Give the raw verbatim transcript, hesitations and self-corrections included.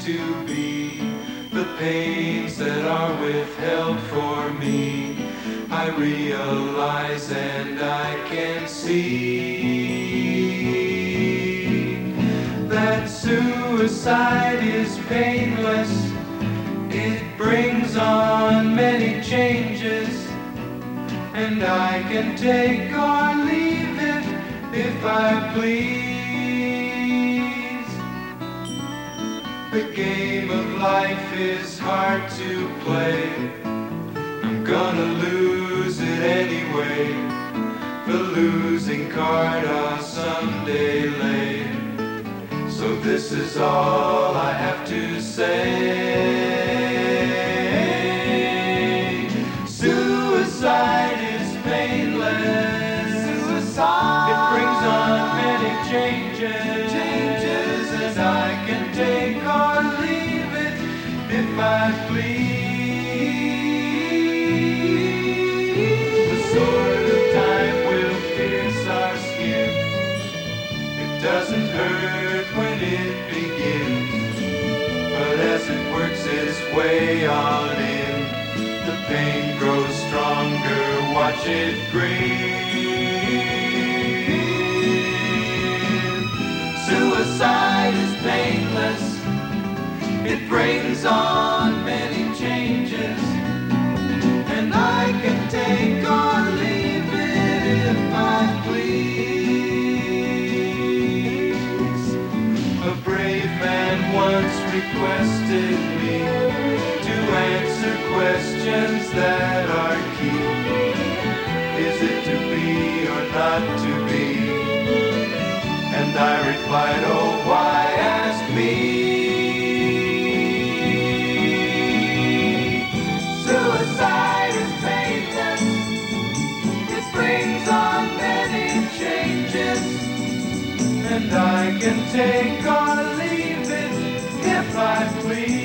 to be, the pains that are withheld for me, I realize and I can see that suicide is painless. It brings on many changes, and I can take or leave it if I please. The game of life is hard to play. I'm gonna lose it anyway. The losing card I'll someday lay. So this is all I have to say. Suicide is painless. Suicide. It brings on many changes. Changes, and I can take or leave it if I please. The sword of time will pierce our skin. It doesn't hurt when it begins, but as it works its way on in, the pain grows stronger, watch it grin. Suicide is painless. It brings on many changes, and I can take or leave it if I please. A brave man once requested me to answer questions that are key. Is it to be or not to be? And I replied, oh, why ask me? Suicide is painless. It brings on many changes, and I can take or leave it if I please.